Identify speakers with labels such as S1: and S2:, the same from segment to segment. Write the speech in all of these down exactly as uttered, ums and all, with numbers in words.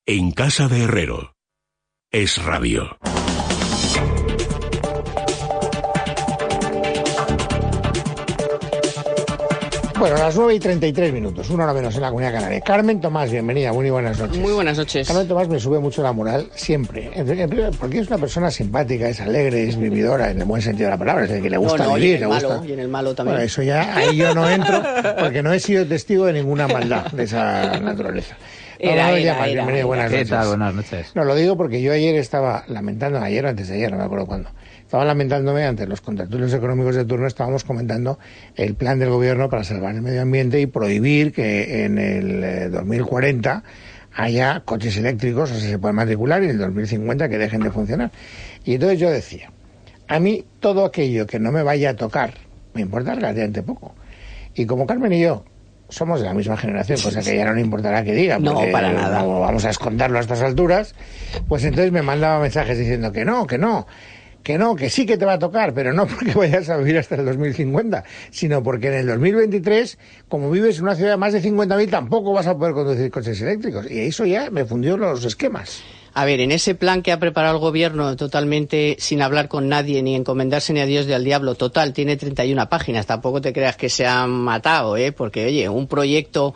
S1: En casa de Herrero. Es Radio.
S2: Bueno, las nueve y treinta y tres minutos, una hora menos en la Comunidad Canaria. Carmen Tomás, bienvenida, muy buenas noches.
S3: Muy buenas noches.
S2: Carmen Tomás me sube mucho la moral, siempre. Porque es una persona simpática, es alegre, es vividora, en el buen sentido de la palabra, es decir, que le gusta
S3: no, no,
S2: vivir,
S3: y en el
S2: le
S3: malo,
S2: gusta...
S3: Y en el malo también.
S2: Bueno, eso ya, ahí yo no entro, porque no he sido testigo de ninguna maldad de esa naturaleza. No,
S3: Era,
S2: no,
S3: era,
S2: llamas,
S3: era,
S2: bienvenido,
S3: era.
S2: buenas
S4: ¿Qué
S2: noches.
S4: tal? Buenas noches.
S2: No, lo digo porque yo ayer estaba lamentando, ayer o antes de ayer, no me acuerdo cuándo, estaba lamentándome ante los contertulios económicos de turno, estábamos comentando el plan del gobierno para salvar el medio ambiente y prohibir que en el eh, dos mil cuarenta haya coches eléctricos, o sea, se pueden matricular, y en el dos mil cincuenta que dejen de funcionar. Y entonces yo decía, a mí todo aquello que no me vaya a tocar me importa relativamente poco. Y como Carmen y yo somos de la misma generación, cosa que ya no le importará que diga, porque
S3: no, para nada.
S2: No vamos a esconderlo a estas alturas, pues entonces me mandaba mensajes diciendo que no, que no, que no, que sí que te va a tocar, pero no porque vayas a vivir hasta el dos mil cincuenta, sino porque en el dos mil veintitrés, como vives en una ciudad de más de cincuenta mil, tampoco vas a poder conducir coches eléctricos. Y eso ya me fundió los esquemas.
S3: A ver, en ese plan que ha preparado el gobierno totalmente sin hablar con nadie ni encomendarse ni a Dios ni al diablo, total, tiene treinta y una páginas. Tampoco te creas que se han matado, ¿eh? Porque, oye, un proyecto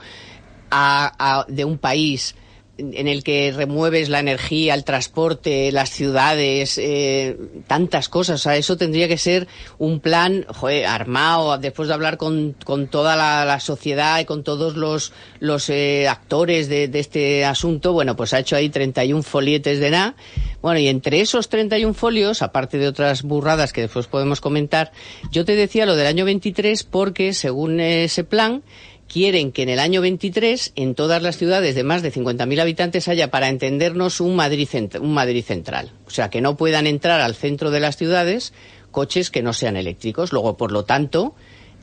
S3: a, a, de un país en el que remueves la energía, el transporte, las ciudades, eh, tantas cosas. O sea, eso tendría que ser un plan, joder, armado, después de hablar con, con toda la, la sociedad y con todos los, los eh, actores de, de este asunto. Bueno, pues ha hecho ahí treinta y un folietes de nada. Bueno, y entre esos treinta y un folios, aparte de otras burradas que después podemos comentar, yo te decía lo del año veintitrés porque, según ese plan, quieren que en el año veintitrés, en todas las ciudades de más de cincuenta mil habitantes, haya, para entendernos, un Madrid, cent- un Madrid central. O sea, que no puedan entrar al centro de las ciudades coches que no sean eléctricos. Luego, por lo tanto,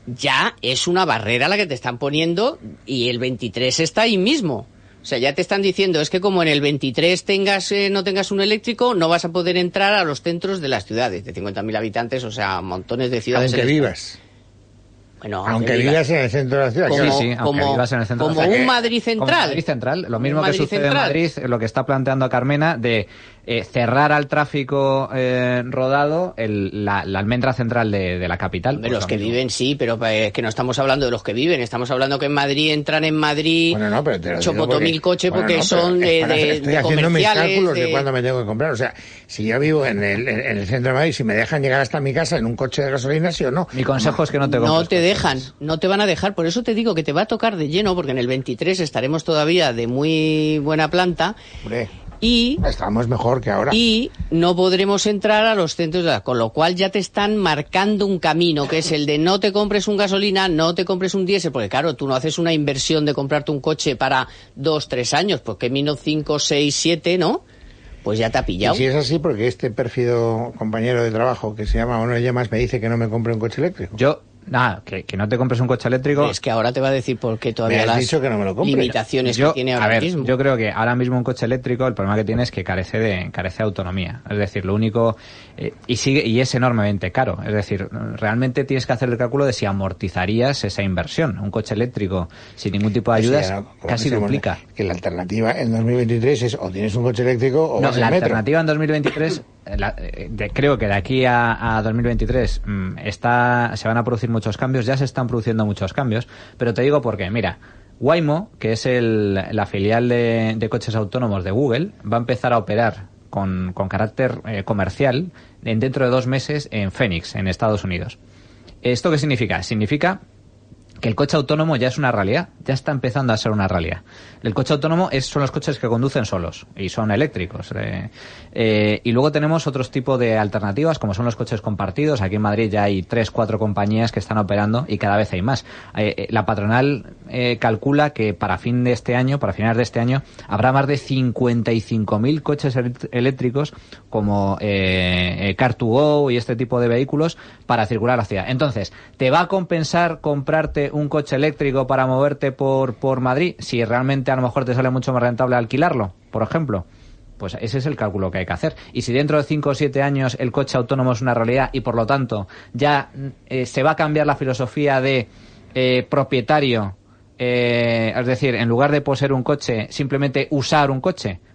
S3: ya es una barrera la que te están poniendo, y el veintitrés está ahí mismo. O sea, ya te están diciendo, es que como en el veintitrés tengas eh, no tengas un eléctrico, no vas a poder entrar a los centros de las ciudades de cincuenta mil habitantes, o sea, montones de ciudades.
S2: Aunque vivas.
S3: Bueno,
S2: aunque vivas en el centro de la ciudad.
S3: Como,
S4: Sí, sí, aunque
S3: como,
S4: vivas en el centro.
S3: como
S4: O sea,
S3: un
S4: que-
S3: Madrid central.
S4: Como Madrid central, lo mismo que
S3: Madrid
S4: sucede
S3: central.
S4: en Madrid, lo que está planteando Carmena, de eh, cerrar al tráfico eh, rodado el, la, la almendra central de, de la capital.
S3: Hombre,
S4: Pues
S3: los
S4: lo
S3: que
S4: mismo.
S3: viven sí, pero es que no estamos hablando de los que viven, estamos hablando que en Madrid entran en Madrid
S2: Bueno, no, pero te lo digo
S3: chopotomil
S2: porque-
S3: coches
S2: bueno,
S3: porque
S2: no, pero
S3: son
S2: es
S3: de,
S2: para hacer-
S3: de,
S2: estoy
S3: de
S2: haciendo mis
S3: comerciales.
S2: cálculos de...
S3: de-
S2: cuándo me tengo que comprar. O sea, si yo vivo en el, en el centro de Madrid, si me dejan llegar hasta mi casa en un coche de gasolina, sí o no.
S4: Mi consejo es que no te
S3: No
S4: compres
S3: te
S4: coches.
S3: dejan, no te van a dejar, por eso te digo que te va a tocar de lleno, porque en el veintitrés estaremos todavía de muy buena planta
S2: Hombre,
S3: y...
S2: estamos mejor que ahora.
S3: Y no podremos entrar a los centros de la... Con lo cual ya te están marcando un camino, que es el de no te compres un gasolina, no te compres un diésel, porque claro, tú no haces una inversión de comprarte un coche para dos, tres años, porque mino cinco, seis, siete, ¿no? Pues ya te ha
S2: Y
S3: pillado.
S2: si es así, porque este pérfido compañero de trabajo que se llama Manuel Yemas me dice que no me compre un coche eléctrico.
S4: Yo, nada, que, que no te compres un coche eléctrico.
S3: Es que ahora te va a decir por qué todavía
S2: Me has
S3: las
S2: dicho que no me lo compre.
S3: limitaciones
S4: Yo,
S3: que tiene ahora
S4: a ver,
S3: mismo.
S4: yo creo que ahora mismo un coche eléctrico, el problema que tiene es que carece de carece de autonomía. Es decir, lo único eh, y sigue y es enormemente caro. Es decir, realmente tienes que hacer el cálculo de si amortizarías esa inversión. Un coche eléctrico sin ningún tipo de
S2: Pues
S4: ayudas
S2: sí, ahora, como
S4: casi
S2: decíamos,
S4: duplica.
S2: Que la alternativa en dos mil veintitrés es o tienes un coche eléctrico o
S4: No,
S2: vas
S4: la
S2: en metro.
S4: alternativa en dos mil veintitrés, la- eh, de- creo que de aquí a, a dos mil veintitrés mm, está, se van a producir muchos cambios, ya se están produciendo muchos cambios, pero te digo por qué. Mira, Waymo, que es el, la filial de, de coches autónomos de Google, va a empezar a operar con, con carácter eh, comercial en, dentro de dos meses en Phoenix, en Estados Unidos. ¿Esto qué significa? Significa que el coche autónomo ya es una realidad, ya está empezando a ser una realidad. El coche autónomo es, son los coches que conducen solos y son eléctricos. Eh, eh, y luego tenemos otros tipos de alternativas, como son los coches compartidos. Aquí en Madrid ya hay tres, cuatro compañías que están operando y cada vez hay más. Eh, eh, la patronal eh, calcula que para fin de este año, para finales de este año, habrá más de cincuenta y cinco mil coches eléctricos como eh, eh, Car to Go y este tipo de vehículos para circular la ciudad. Entonces, ¿te va a compensar comprarte un coche eléctrico para moverte por, por Madrid si realmente a lo mejor te sale mucho más rentable alquilarlo, por ejemplo? Pues ese es el cálculo que hay que hacer. Y si dentro de cinco o siete años el coche autónomo es una realidad y por lo tanto ya eh, se va a cambiar la filosofía de eh, propietario, eh, es decir, en lugar de poseer un coche, simplemente usar un coche,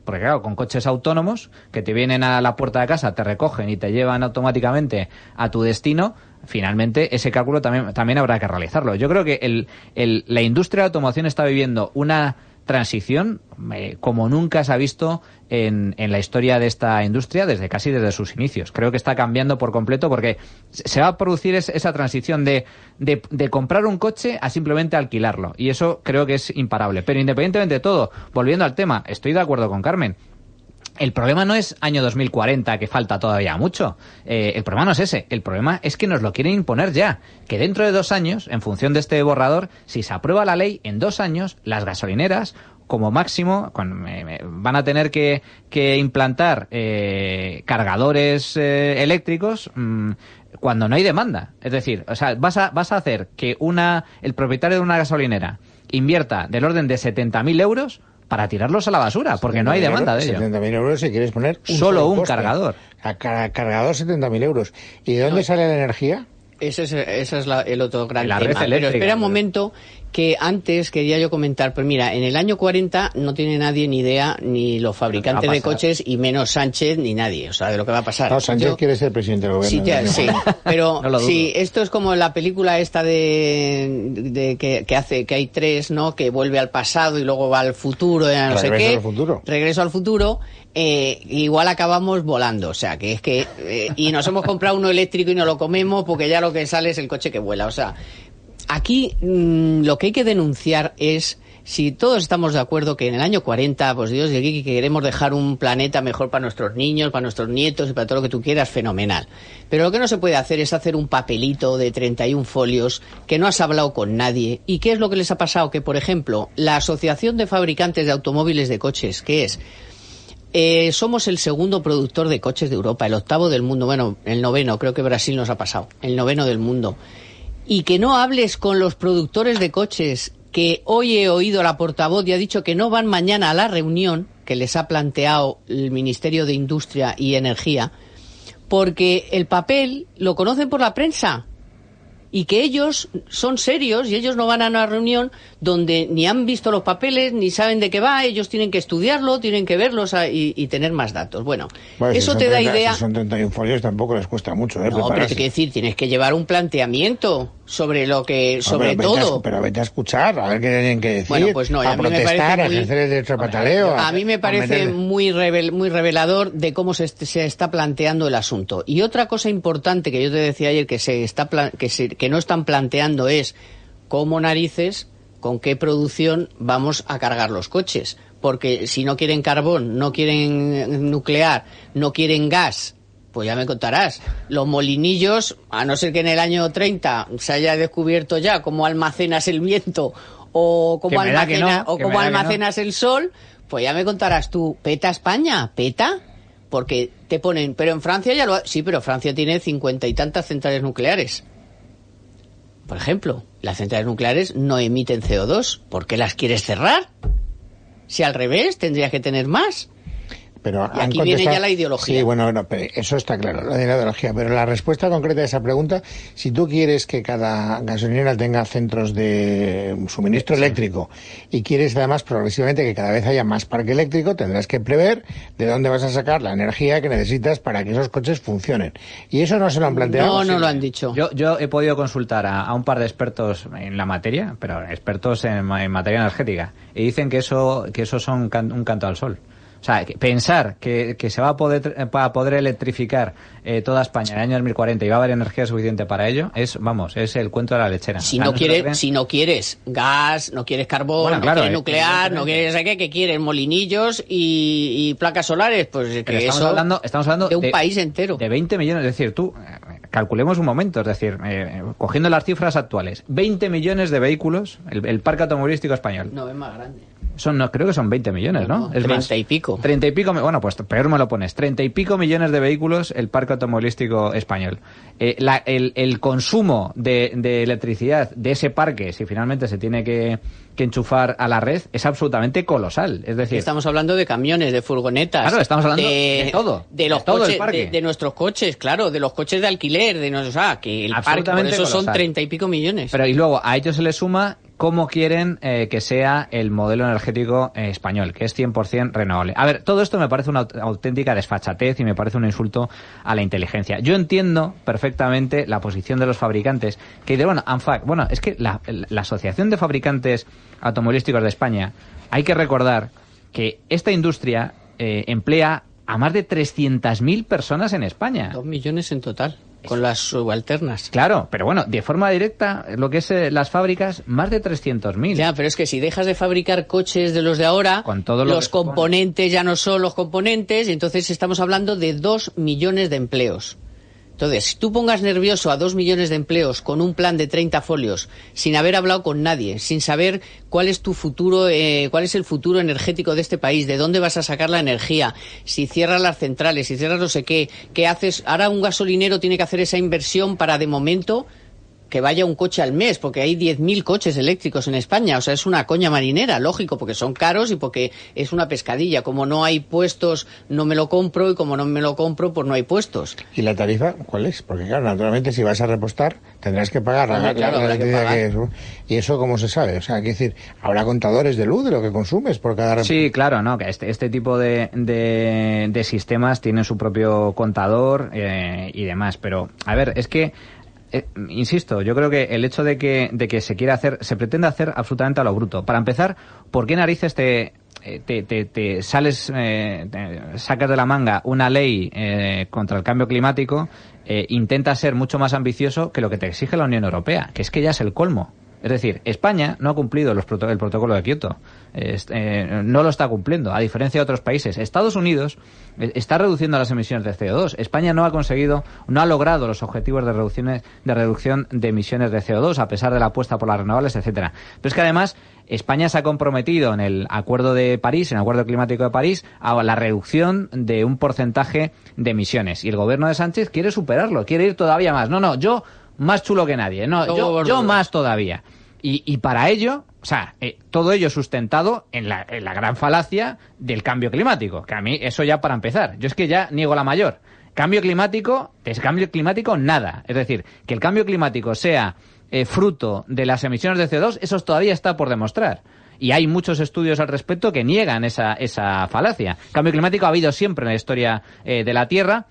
S4: Porque claro, con coches autónomos que te vienen a la puerta de casa, te recogen y te llevan automáticamente a tu destino, finalmente ese cálculo también, también habrá que realizarlo. Yo creo que el, el, la industria de automoción está viviendo una transición eh, como nunca se ha visto en, en la historia de esta industria desde casi desde sus inicios. Creo que está cambiando por completo porque se va a producir es, esa transición de, de, de comprar un coche a simplemente alquilarlo, y eso creo que es imparable. Pero independientemente de todo, volviendo al tema, estoy de acuerdo con Carmen. El problema no es año dos mil cuarenta, que falta todavía mucho. Eh, el problema no es ese. El problema es que nos lo quieren imponer ya. Que dentro de dos años, en función de este borrador, si se aprueba la ley, en dos años, las gasolineras, como máximo, con, eh, van a tener que, que implantar eh, cargadores eh, eléctricos mmm, cuando no hay demanda. Es decir, o sea, vas a, vas a hacer que una, el propietario de una gasolinera invierta del orden de setenta mil euros para tirarlos a la basura, porque no hay demanda de ello.
S2: setenta mil euros si quieres poner un
S4: solo, solo un
S2: coste.
S4: cargador.
S2: A car cargador setenta mil euros. ¿Y de dónde no. sale la energía?
S3: Ese es, ese es la, el otro gran
S4: la
S3: tema.
S4: Red eléctrica,
S3: pero espera un momento, que antes quería yo comentar, pues mira, en el año cuarenta no tiene nadie ni idea, ni los fabricantes de coches, y menos Sánchez, ni nadie, o sea, de lo que va a pasar.
S2: No, Sánchez yo, quiere ser presidente del gobierno.
S3: Sí, ya, sí, pero
S4: no
S3: sí, esto es como la película esta de, de que, que hace, que hay tres, ¿no? Que vuelve al pasado y luego va al futuro, ya no sé qué.
S2: Regreso al futuro.
S3: Regreso al futuro. Eh, igual acabamos volando, o sea, que es que eh, y nos hemos comprado uno eléctrico y no lo comemos porque ya lo que sale es el coche que vuela, o sea, aquí mmm, lo que hay que denunciar es, si todos estamos de acuerdo que en el año cuarenta, pues Dios, y aquí que queremos dejar un planeta mejor para nuestros niños, para nuestros nietos y para todo lo que tú quieras, fenomenal. Pero lo que no se puede hacer es hacer un papelito de treinta y un folios que no has hablado con nadie. ¿Y qué es lo que les ha pasado? Que, por ejemplo, la Asociación de Fabricantes de Automóviles de Coches, que es Eh, somos el segundo productor de coches de Europa, el octavo del mundo, bueno, el noveno, creo que Brasil nos ha pasado, el noveno del mundo. Y que no hables con los productores de coches, que hoy he oído la portavoz y ha dicho que no van mañana a la reunión que les ha planteado el Ministerio de Industria y Energía, porque el papel lo conocen por la prensa. Y que ellos son serios y ellos no van a una reunión donde ni han visto los papeles ni saben de qué va, ellos tienen que estudiarlo, tienen que verlos a, y, y tener más datos. Bueno, bueno eso
S2: si
S3: te
S2: treinta,
S3: da idea.
S2: Si son treinta y un folios tampoco les cuesta mucho, ¿eh?
S3: No, pero te quiero decir, tienes que llevar un planteamiento sobre lo que, sobre
S2: no, pero
S3: todo.
S2: A, pero vete a escuchar, a ver qué tienen que decir.
S3: Bueno, pues no,
S2: a,
S3: a mí
S2: protestar,
S3: me parece
S2: a
S3: muy,
S2: ejercer el derecho de pataleo.
S3: A, a mí me parece muy, revel, muy revelador de cómo se, se está planteando el asunto. Y otra cosa importante que yo te decía ayer que se está que, se, que no están planteando es cómo narices, con qué producción vamos a cargar los coches, porque si no quieren carbón, no quieren nuclear, no quieren gas, pues ya me contarás. Los molinillos, a no ser que en el año treinta se haya descubierto ya cómo almacenas el viento o cómo, almacena, no, o cómo almacenas no. el sol, pues ya me contarás tú. ¿Peta España? ¿Peta? Porque te ponen, pero en Francia ya lo ha... Sí, pero Francia tiene cincuenta y tantas centrales nucleares. Por ejemplo, las centrales nucleares no emiten C O dos. ¿Por qué las quieres cerrar? Si al revés, tendrías que tener más.
S2: Pero
S3: y aquí viene ya la ideología.
S2: Sí, bueno, no, pero eso está claro, lo de la ideología. Pero la respuesta concreta a esa pregunta, si tú quieres que cada gasolinera tenga centros de suministro sí. eléctrico y quieres además progresivamente que cada vez haya más parque eléctrico, tendrás que prever de dónde vas a sacar la energía que necesitas para que esos coches funcionen. Y eso no se lo han planteado.
S3: No, no lo han dicho.
S4: Yo, yo he podido consultar a, a un par de expertos en la materia, pero expertos en, en materia energética, y dicen que eso, que eso son can, un canto al sol. O sea, pensar que, que se va a poder, para poder electrificar eh, toda España en el año dos mil cuarenta y va a haber energía suficiente para ello, es, vamos, es el cuento de la lechera.
S3: Si,
S4: o sea,
S3: no,
S4: no
S3: quieres, si no quieres gas, no quieres carbón, bueno, claro, no quieres nuclear, no quieres ¿qué? ¿Qué quieres? Molinillos y, y placas solares, pues que
S4: estamos
S3: eso
S4: hablando, estamos hablando
S3: de un
S4: de,
S3: país entero.
S4: De veinte millones, es decir, tú, calculemos un momento, es decir, eh, cogiendo las cifras actuales, veinte millones de vehículos, el, el parque automovilístico español.
S3: No, es más grande.
S4: Son, no, creo que son veinte millones, ¿no?
S3: no, no
S4: es
S3: treinta
S4: más,
S3: y pico.
S4: Treinta y pico, bueno, pues peor me lo pones. Treinta y pico millones de vehículos el parque automovilístico español. Eh, la, el, el consumo de, de electricidad de ese parque, si finalmente se tiene que, que enchufar a la red, es absolutamente colosal. Es decir,
S3: estamos hablando de camiones, de furgonetas.
S4: Claro, estamos hablando de, de todo.
S3: De los
S4: de todo
S3: coches,
S4: el parque.
S3: De, de nuestros coches, claro, de los coches de alquiler, de no, o sea, que el parque, por eso
S4: colosal.
S3: son treinta y pico millones.
S4: Pero y luego a ellos se les suma cómo quieren eh, que sea el modelo energético eh, español, que es cien por ciento renovable. A ver, todo esto me parece una auténtica desfachatez y me parece un insulto a la inteligencia. Yo entiendo perfectamente la posición de los fabricantes, que de bueno, ANFAC, bueno, es que la, la Asociación de Fabricantes Automovilísticos de España, hay que recordar que esta industria eh, emplea a más de trescientas mil personas en España.
S3: Dos millones en total, con las subalternas.
S4: Claro, pero bueno, de forma directa, lo que es eh, las fábricas, más de trescientos mil.
S3: Ya, pero es que si dejas de fabricar coches de los de ahora,
S4: con todo lo
S3: los componentes ya no son los componentes, y entonces estamos hablando de dos millones de empleos. Entonces, si tú pongas nervioso a dos millones de empleos con un plan de treinta folios, sin haber hablado con nadie, sin saber cuál es tu futuro, eh, cuál es el futuro energético de este país, de dónde vas a sacar la energía, si cierras las centrales, si cierras no sé qué, ¿qué haces? Ahora un gasolinero tiene que hacer esa inversión para, de momento, que vaya un coche al mes, porque hay diez mil coches eléctricos en España. O sea, es una coña marinera, lógico, porque son caros y porque es una pescadilla. Como no hay puestos, no me lo compro, y como no me lo compro, pues no hay puestos.
S2: ¿Y la tarifa cuál es? Porque claro, naturalmente si vas a repostar tendrás que pagar la,
S3: Hombre, claro,
S2: la, la
S3: que
S2: electricidad
S3: pagar.
S2: que es, ¿no? ¿Y eso cómo se sabe? O sea, quiero decir, habrá contadores de luz de lo que consumes por cada repostaje.
S4: Sí, claro, no, que este, este tipo de, de, de sistemas tienen su propio contador eh, y demás. Pero, a ver, es que Eh, insisto, yo creo que el hecho de que, de que se quiera hacer, se pretende hacer absolutamente a lo bruto. Para empezar, ¿por qué narices te, te, te, te sales, eh, te sacas de la manga una ley eh, contra el cambio climático, eh, intenta ser mucho más ambicioso que lo que te exige la Unión Europea? Que es que ya es el colmo. Es decir, España no ha cumplido los proto- el protocolo de Kioto. Es, eh, no lo está cumpliendo, a diferencia de otros países. Estados Unidos eh, está reduciendo las emisiones de C O dos. España no ha conseguido, no ha logrado los objetivos de reducciones, de reducción de emisiones de C O dos, a pesar de la apuesta por las renovables, etcétera. Pero es que además España se ha comprometido en el Acuerdo de París, en el Acuerdo Climático de París, a la reducción de un porcentaje de emisiones. Y el gobierno de Sánchez quiere superarlo, quiere ir todavía más. No, no, yo más chulo que nadie. No, yo, yo más todavía. Y, y para ello, o sea, eh, todo ello sustentado en la, en la gran falacia del cambio climático. Que a mí, eso ya para empezar. Yo es que ya niego la mayor. Cambio climático, de cambio climático, nada. Es decir, que el cambio climático sea eh, fruto de las emisiones de C O dos, eso todavía está por demostrar. Y hay muchos estudios al respecto que niegan esa, esa falacia. Cambio climático ha habido siempre en la historia eh, de la Tierra.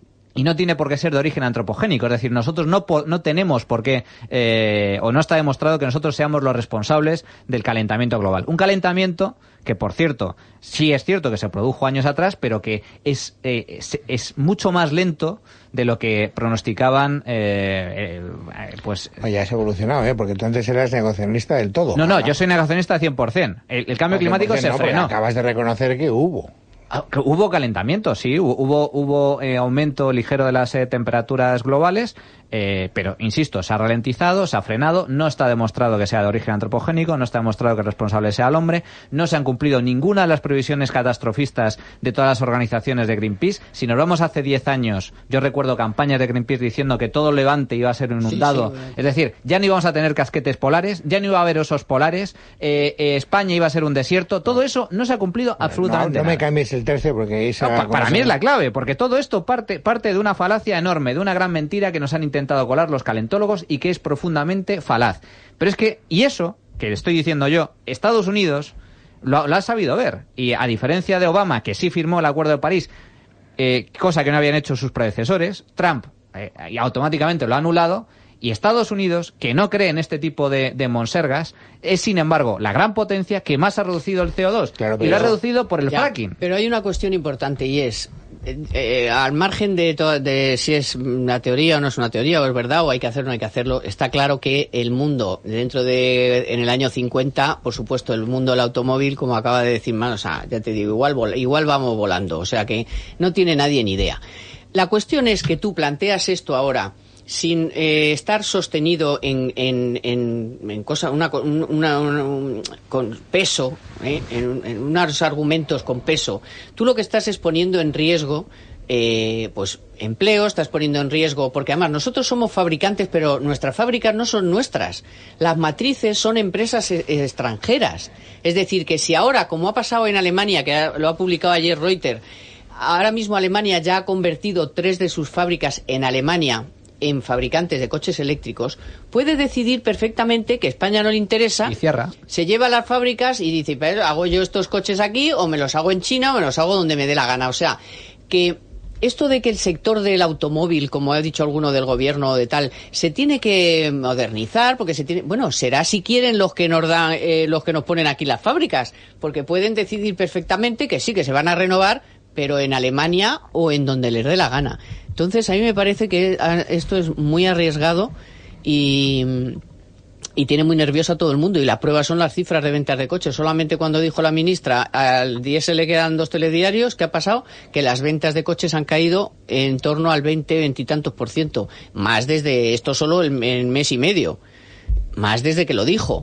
S4: Y no tiene por qué ser de origen antropogénico. Es decir, nosotros no, po- no tenemos por qué, eh, o no está demostrado que nosotros seamos los responsables del calentamiento global. Un calentamiento que, por cierto, sí es cierto que se produjo años atrás, pero que es, eh, es, es mucho más lento de lo que pronosticaban, eh, eh, pues...
S2: Oye, ya has evolucionado, ¿eh? Porque tú antes eras negacionista del todo.
S4: No, no,
S2: ¿verdad?
S4: yo soy negacionista cien por ciento. El, el cambio climático se
S2: no,
S4: frenó.
S2: Acabas de reconocer que hubo.
S4: Ah, que hubo calentamiento, sí, hubo hubo, hubo eh, aumento ligero de las eh, temperaturas globales, eh, pero insisto, se ha ralentizado, se ha frenado, no está demostrado que sea de origen antropogénico, no está demostrado que el responsable sea el hombre, no se han cumplido ninguna de las previsiones catastrofistas de todas las organizaciones de Greenpeace. Si nos vamos hace diez años, yo recuerdo campañas de Greenpeace diciendo que todo Levante iba a ser inundado, sí, sí, es decir, ya no íbamos a tener casquetes polares, ya no iba a haber osos polares, eh, eh, España iba a ser un desierto, todo eso no se ha cumplido absolutamente
S2: no, no
S4: nada.
S2: me cambies el tercio porque esa,
S4: no, pa- para mí es la clave, porque todo esto parte, parte de una falacia enorme, de una gran mentira que nos han intentado colar los calentólogos y que es profundamente falaz. Pero es que, y eso, que estoy diciendo yo, Estados Unidos lo, lo ha sabido ver. Y a diferencia de Obama, que sí firmó el Acuerdo de París, eh, cosa que no habían hecho sus predecesores, Trump eh, y automáticamente lo ha anulado. Y Estados Unidos, que no cree en este tipo de, de monsergas, es sin embargo la gran potencia que más ha reducido el C O dos.
S2: Claro,
S4: y lo ha reducido por el
S3: Ya,
S4: fracking.
S3: Pero hay una cuestión importante y es, eh, eh, al margen de, to- de si es una teoría o no es una teoría, o es verdad, o hay que hacerlo o no hay que hacerlo, está claro que el mundo, dentro de, en el año cincuenta, por supuesto, el mundo del automóvil, como acaba de decir Man, o sea, ya te digo, igual, vol- igual vamos volando, o sea que no tiene nadie ni idea. La cuestión es que tú planteas esto ahora sin eh, estar sostenido en, en, en, en cosa, una, una, una, un, con peso, ¿eh? en, en unos argumentos con peso, tú lo que estás es poniendo en riesgo eh, pues empleo, estás poniendo en riesgo, porque además nosotros somos fabricantes, pero nuestras fábricas no son nuestras, las matrices son empresas eh, extranjeras, es decir, que si ahora, como ha pasado en Alemania, que ha, lo ha publicado ayer Reuters, ahora mismo Alemania ya ha convertido tres de sus fábricas en Alemania en fabricantes de coches eléctricos, puede decidir perfectamente que España no le interesa.
S4: Y cierra.
S3: Se lleva a las fábricas y dice, pero hago yo estos coches aquí, o me los hago en China, o me los hago donde me dé la gana. O sea, que esto de que el sector del automóvil, como ha dicho alguno del gobierno o de tal, se tiene que modernizar, porque se tiene, bueno, será si quieren los que nos dan, eh, los que nos ponen aquí las fábricas, porque pueden decidir perfectamente que sí, que se van a renovar, pero en Alemania o en donde les dé la gana. Entonces, a mí me parece que esto es muy arriesgado y, y tiene muy nervioso a todo el mundo. Y la prueba son las cifras de ventas de coches. Solamente cuando dijo la ministra al diésel le quedan dos telediarios, ¿qué ha pasado? Que las ventas de coches han caído en torno al veinte, veintitantos por ciento. Más desde esto solo el, el mes y medio. Más desde que lo dijo.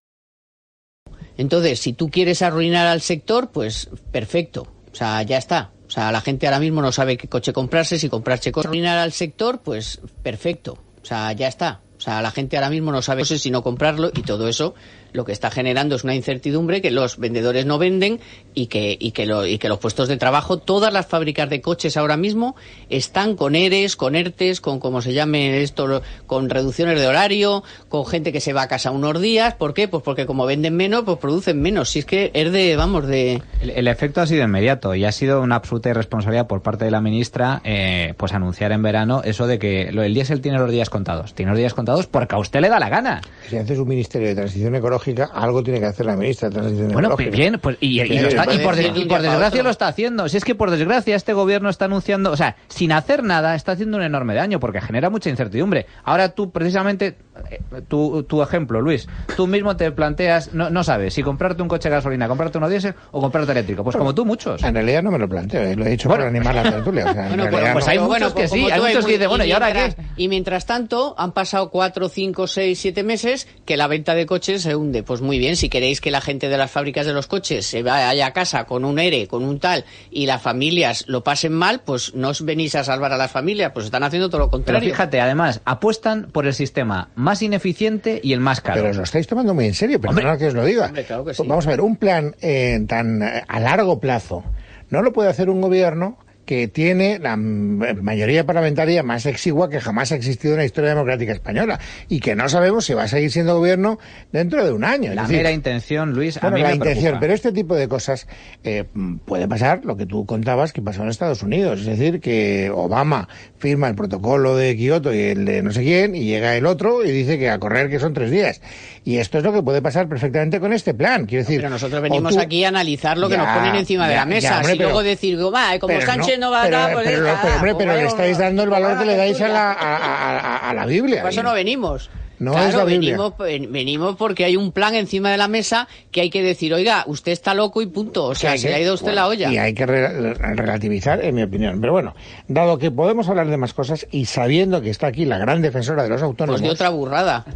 S3: Entonces, si tú quieres arruinar al sector, pues perfecto. O sea, ya está. O sea, la gente ahora mismo no sabe qué coche comprarse, si comprarse coche. Arruinar al sector, pues perfecto. O sea, ya está. O sea, la gente ahora mismo no sabe si no comprarlo y todo eso lo que está generando es una incertidumbre que los vendedores no venden y que y que, lo, y que los puestos de trabajo, todas las fábricas de coches ahora mismo están con ERES, con ERTES, con como se llame esto, con reducciones de horario, con gente que se va a casa unos días. ¿Por qué? Pues porque como venden menos, pues producen menos. Si es que es de, vamos, de...
S4: El, el efecto ha sido inmediato y ha sido una absoluta irresponsabilidad por parte de la ministra eh, pues anunciar en verano eso de que lo, el diésel tiene los días contados. Tiene los días contados porque a usted le da la gana.
S2: Si haces un ministerio de transición ecológica, algo tiene que hacer la ministra de transición
S4: bueno,
S2: ecológica.
S4: Bueno, bien, pues, y, y, y, lo está, y, por, de, y por desgracia lo está haciendo. Si es que por desgracia este gobierno está anunciando, o sea, sin hacer nada, está haciendo un enorme daño porque genera mucha incertidumbre. Ahora tú, precisamente, tu, tu ejemplo, Luis, tú mismo te planteas, no, no sabes si comprarte un coche de gasolina, comprarte uno diésel o comprarte eléctrico. Pues bueno, como tú, muchos.
S2: En realidad no me lo planteo, ¿eh? Lo he dicho bueno, por animar la tertulia. O sea,
S3: bueno,
S2: pues,
S3: pues
S2: no.
S3: hay muchos
S4: que sí, hay muchos que dicen, bueno, ¿y ahora qué?
S3: Y mientras tanto, han pasado cuatro, cinco, seis, siete meses que la venta de coches se hunde. Pues muy bien, si queréis que la gente de las fábricas de los coches se vaya a casa con un ERE, con un tal, y las familias lo pasen mal, pues no os venís a salvar a las familias, pues están haciendo todo lo contrario.
S4: Pero fíjate, además, apuestan por el sistema más ineficiente y el más caro.
S2: Pero os lo estáis tomando muy en serio, pero no que os lo diga.
S3: Hombre, claro que sí.
S2: Vamos a ver, un plan eh, tan eh, a largo plazo no lo puede hacer un gobierno que tiene la mayoría parlamentaria más exigua que jamás ha existido en la historia democrática española y que no sabemos si va a seguir siendo gobierno dentro de un año.
S4: La
S2: es decir,
S4: mera intención, Luis,
S2: bueno,
S4: a mí
S2: la
S4: me
S2: intención,
S4: preocupa.
S2: Pero este tipo de cosas eh, puede pasar lo que tú contabas que pasó en Estados Unidos, es decir, que Obama firma el protocolo de Kioto y el de no sé quién y llega el otro y dice que a correr que son tres días. Y esto es lo que puede pasar perfectamente con este plan. Quiero decir,
S3: pero nosotros venimos
S2: tú...
S3: aquí a analizar lo que
S2: ya,
S3: nos ponen encima
S2: ya,
S3: de la mesa.
S2: ya, hombre,
S3: y
S2: pero,
S3: luego decir, va, como Sánchez no, no va
S2: pero,
S3: a dar, pues
S2: pero,
S3: deja,
S2: pero, hombre,
S3: pues
S2: pero
S3: vaya,
S2: le estáis dando el valor que le dais a la, a, a, a, a la Biblia.
S3: Por eso no venimos.
S2: No
S3: claro,
S2: es la Biblia.
S3: Venimos, venimos porque hay un plan encima de la mesa que hay que decir, oiga, usted está loco y punto. O sea, que se que, le ha ido a usted
S2: bueno,
S3: la olla.
S2: Y hay que re relativizar, en mi opinión. Pero bueno, dado que podemos hablar de más cosas y sabiendo que está aquí la gran defensora de los autónomos...
S3: Pues de otra burrada.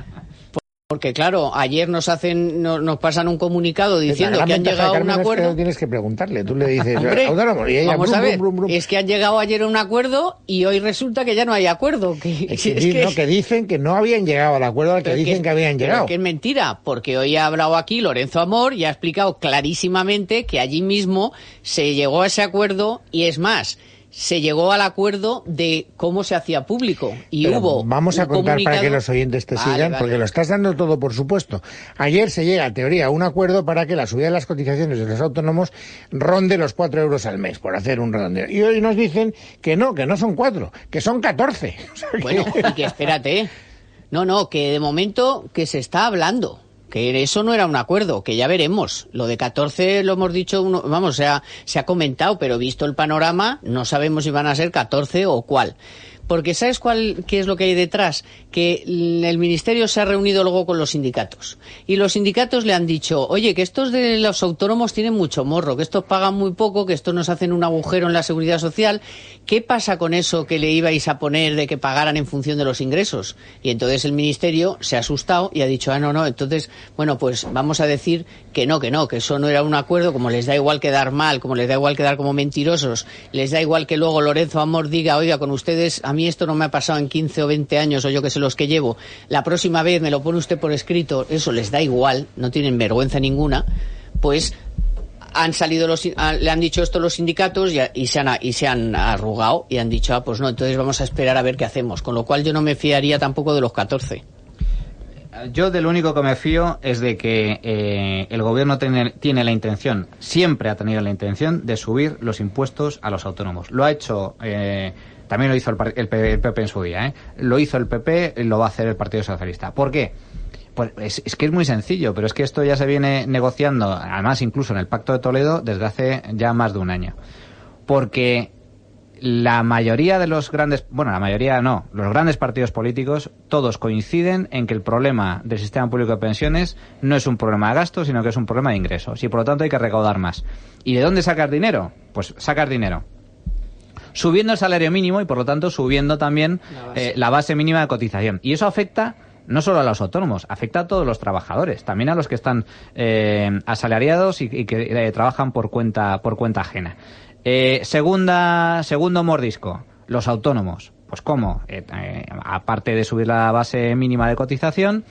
S3: Porque claro, ayer nos hacen, nos, nos pasan un comunicado diciendo que han llegado a un acuerdo.
S2: Es que tienes que preguntarle, tú le dices,
S3: hombre,
S2: autónomo, y ella,
S3: vamos
S2: brum,
S3: a ver,
S2: brum, brum, brum.
S3: es que han llegado ayer a un acuerdo y hoy resulta que ya no hay acuerdo. Que,
S2: es que,
S3: es que,
S2: no, que dicen que no habían llegado al acuerdo al que dicen que, que habían llegado.
S3: Que es mentira, porque hoy ha hablado aquí Lorenzo Amor y ha explicado clarísimamente que allí mismo se llegó a ese acuerdo y es más, se llegó al acuerdo de cómo se hacía público y
S2: Pero
S3: hubo
S2: vamos a contar
S3: comunicado...
S2: para que los oyentes te
S3: vale,
S2: sigan,
S3: vale.
S2: porque lo estás dando todo por supuesto. Ayer se llega, en teoría, a un acuerdo para que la subida de las cotizaciones de los autónomos ronde los cuatro euros al mes, por hacer un redondeo. Y hoy nos dicen que no, que no son cuatro, que son catorce. O sea, que...
S3: Bueno, y que espérate, no, no, que de momento que se está hablando. Que eso no era un acuerdo, que ya veremos. Lo de catorce lo hemos dicho, uno, vamos, se ha, se ha comentado, pero visto el panorama, no sabemos si van a ser catorce o cuál. Porque ¿sabes cuál, qué es lo que hay detrás? Que el Ministerio se ha reunido luego con los sindicatos. Y los sindicatos le han dicho, oye, que estos de los autónomos tienen mucho morro, que estos pagan muy poco, que estos nos hacen un agujero en la seguridad social. ¿Qué pasa con eso que le ibais a poner de que pagaran en función de los ingresos? Y entonces el Ministerio se ha asustado y ha dicho, ah, no, no, entonces, bueno, pues vamos a decir que no, que no, que eso no era un acuerdo, como les da igual quedar mal, como les da igual quedar como mentirosos, les da igual que luego Lorenzo Amor diga, oiga, con ustedes, a mí esto no me ha pasado en quince o veinte años, o yo que sé los que llevo, la próxima vez me lo pone usted por escrito, eso les da igual, no tienen vergüenza ninguna, pues han salido los, le han dicho esto los sindicatos y, y, se han, y se han arrugado y han dicho, ah, pues no, entonces vamos a esperar a ver qué hacemos. Con lo cual yo no me fiaría tampoco de los catorce.
S4: Yo de lo único que me fío es de que eh, el gobierno tiene, tiene la intención, siempre ha tenido la intención de subir los impuestos a los autónomos. Lo ha hecho, eh, también lo hizo el, el, el P P en su día, ¿eh? Lo hizo el P P, lo va a hacer el Partido Socialista. ¿Por qué? Pues es, es que es muy sencillo, pero es que esto ya se viene negociando, además incluso en el Pacto de Toledo, desde hace ya más de un año. Porque la mayoría de los grandes, bueno, la mayoría no, los grandes partidos políticos, todos coinciden en que el problema del sistema público de pensiones no es un problema de gasto, sino que es un problema de ingresos, y por lo tanto hay que recaudar más. ¿Y de dónde sacar dinero? Pues sacar dinero subiendo el salario mínimo y por lo tanto subiendo también la base, eh, la base mínima de cotización. Y eso afecta no solo a los autónomos, afecta a todos los trabajadores, también a los que están eh, asalariados y, y que eh, trabajan por cuenta, por cuenta ajena. Eh, segunda, segundo mordisco, los autónomos. Pues ¿cómo? Eh, eh, aparte de subir la base mínima de cotización,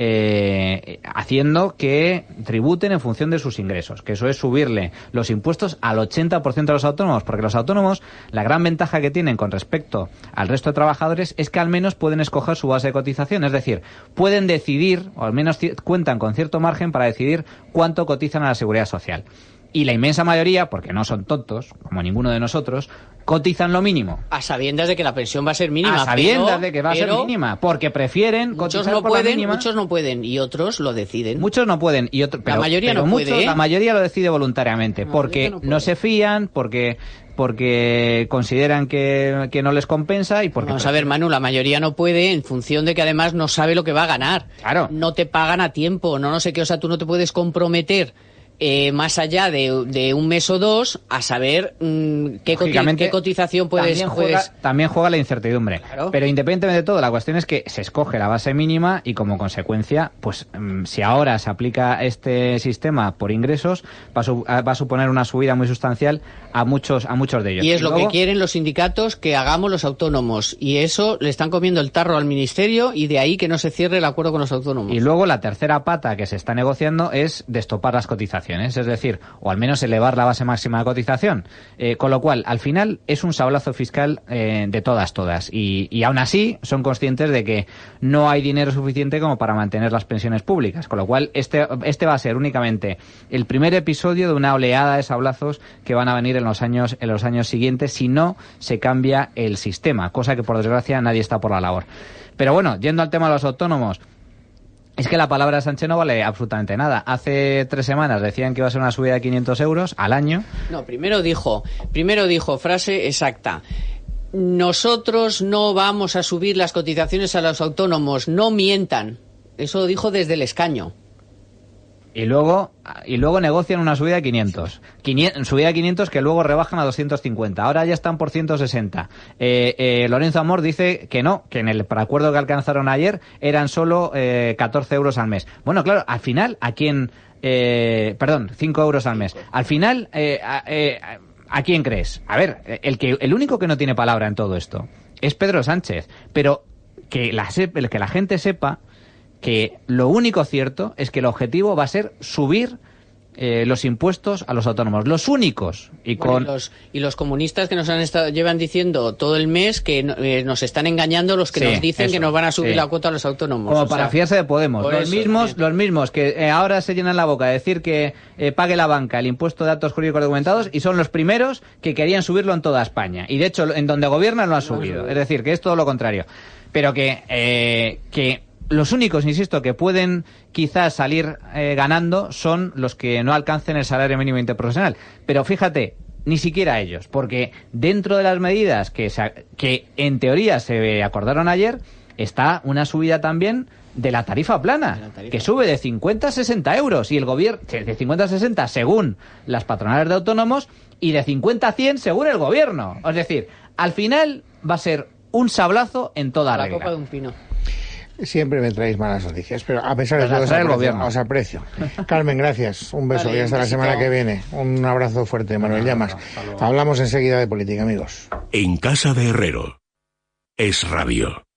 S4: eh, haciendo que tributen en función de sus ingresos, que eso es subirle los impuestos al ochenta por ciento de los autónomos, porque los autónomos, la gran ventaja que tienen con respecto al resto de trabajadores es que al menos pueden escoger su base de cotización, es decir, pueden decidir, o al menos cuentan con cierto margen para decidir cuánto cotizan a la Seguridad Social. Y la inmensa mayoría, porque no son tontos, como ninguno de nosotros, cotizan lo mínimo.
S3: A sabiendas de que la pensión va a ser mínima.
S4: A sabiendas
S3: pero,
S4: de que va a ser mínima, porque prefieren cotizar
S3: no
S4: por
S3: pueden,
S4: la mínima.
S3: Muchos no pueden y otros lo deciden.
S4: Muchos no pueden y otros, pero,
S3: la mayoría
S4: pero
S3: no
S4: muchos,
S3: puede, ¿eh?
S4: La mayoría lo decide voluntariamente,
S3: la
S4: porque no, no se fían, porque porque consideran que, que no les compensa y porque...
S3: Vamos a ver, Manu, la mayoría no puede en función de que además no sabe lo que va a ganar.
S4: Claro.
S3: No te pagan a tiempo, no no sé qué, o sea, tú no te puedes comprometer Eh, más allá de, de un mes o dos a saber mmm, qué, coti qué cotización puedes...
S4: También
S3: puedes...
S4: juega, también juega la incertidumbre.
S3: Claro.
S4: Pero independientemente de todo, la cuestión es que se escoge la base mínima y como consecuencia, pues mmm, si ahora se aplica este sistema por ingresos, va a, su va a suponer una subida muy sustancial a muchos, a muchos de ellos.
S3: Y es
S4: y
S3: lo
S4: luego...
S3: que quieren los sindicatos que hagamos los autónomos. Y eso le están comiendo el tarro al ministerio y de ahí que no se cierre el acuerdo con los autónomos.
S4: Y luego la tercera pata que se está negociando es destopar las cotizaciones, es decir, o al menos elevar la base máxima de cotización. Eh, con lo cual, al final, es un sablazo fiscal eh, de todas, todas. Y, y aún así, son conscientes de que no hay dinero suficiente como para mantener las pensiones públicas. Con lo cual, este, este va a ser únicamente el primer episodio de una oleada de sablazos que van a venir en los años, en los años siguientes si no se cambia el sistema, cosa que por desgracia nadie está por la labor. Pero bueno, yendo al tema de los autónomos, es que la palabra de Sánchez no vale absolutamente nada. Hace tres semanas decían que iba a ser una subida de quinientos euros al año.
S3: No, primero dijo, primero dijo, frase exacta, nosotros no vamos a subir las cotizaciones a los autónomos, no mientan. Eso lo dijo desde el escaño.
S4: Y luego, y luego negocian una subida de quinientos. quinientos. Subida de quinientos que luego rebajan a doscientos cincuenta. Ahora ya están por ciento sesenta. Eh, eh, Lorenzo Amor dice que no, que en el preacuerdo que alcanzaron ayer eran solo eh, catorce euros al mes. Bueno, claro, al final, ¿a quién? Eh, perdón, cinco euros al mes. Al final, eh, eh, ¿a quién crees? A ver, el, que, el único que no tiene palabra en todo esto es Pedro Sánchez. Pero que la, que la gente sepa que lo único cierto es que el objetivo va a ser subir eh, los impuestos a los autónomos, los únicos. Y,
S3: bueno,
S4: con...
S3: y, los, y los comunistas que nos han estado, llevan diciendo todo el mes que eh, nos están engañando los que sí, nos dicen eso, que nos van a subir sí. la cuota a los autónomos.
S4: Como para sea, fiarse de Podemos. Los eso, mismos, sí. los mismos que eh, ahora se llenan la boca de decir que eh, pague la banca el impuesto de actos jurídicos documentados y son los primeros que querían subirlo en toda España. Y de hecho, en donde gobiernan lo han subido. Es decir, que es todo lo contrario. Pero que... Eh, que los únicos, insisto, que pueden quizás salir eh, ganando son los que no alcancen el salario mínimo interprofesional. Pero fíjate, ni siquiera ellos, porque dentro de las medidas que, se, que en teoría se acordaron ayer, está una subida también de la tarifa plana, la tarifa. que sube de cincuenta a sesenta euros, y el gobierno, de cincuenta a sesenta según las patronales de autónomos, y de cincuenta a cien según el gobierno. Es decir, al final va a ser un sablazo en toda
S3: la
S4: regla.
S3: copa de un pino.
S2: Siempre me traéis malas noticias, pero a pesar de todo os aprecio, os aprecio. Carmen, gracias. Un beso vale, y hasta la semana que viene. Un abrazo fuerte, Manuel Llamas. Hablamos enseguida de política, amigos.
S1: En casa de Herrero. Es Radio.